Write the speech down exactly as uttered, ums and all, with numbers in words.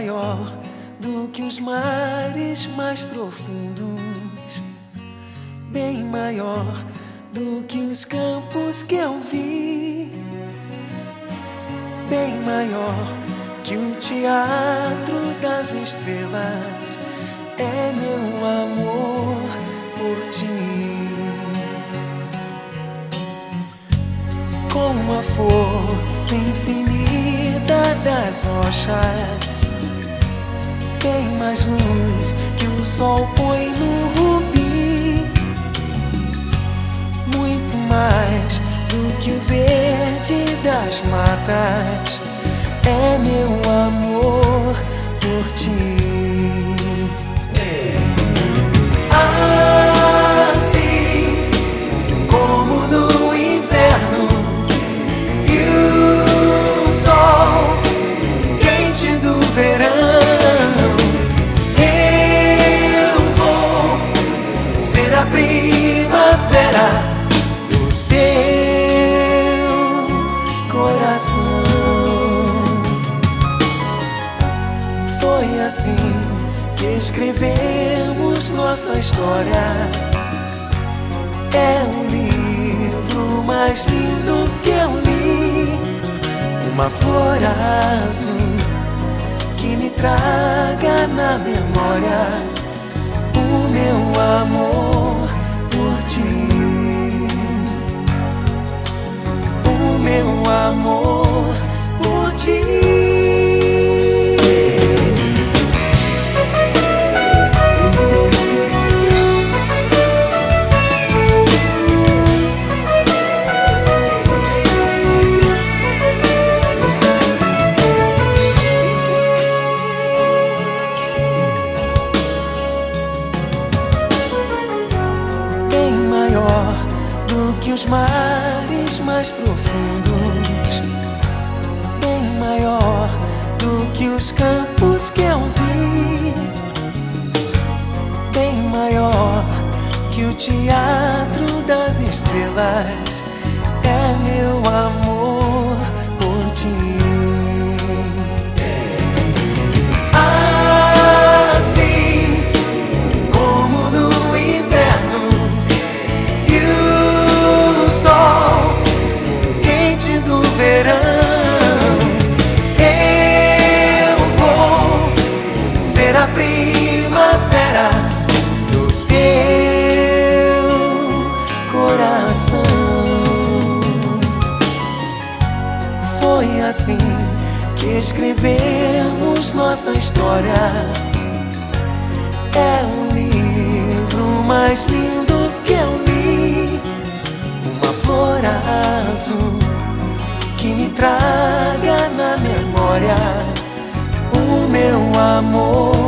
maior do que os mares mais profundos, bem maior do que os campos que eu vi, bem maior que o teatro das estrelas. É meu amor por ti. Com a força infinita das rochas, bem mais luz que o sol põe no rubi, muito mais do que o verde das matas. É meu amor por ti. Assim como no inverno e o sol quente do verão, eu vou ser a primavera do teu coração. Foi assim que escrevemos nossa história. É o livro mais lindo que eu li, uma flor azul que me traga na memória o meu amor por ti, o meu amor por ti. Do que os mares mais profundos, bem maior do que os campos que eu vi, bem maior que o teatro das estrelas. É meu amor por ti. A primavera do teu coração. Foi assim que escrevemos nossa história. É o livro mais lindo que eu li, uma flor azul que me traga na memória o meu amor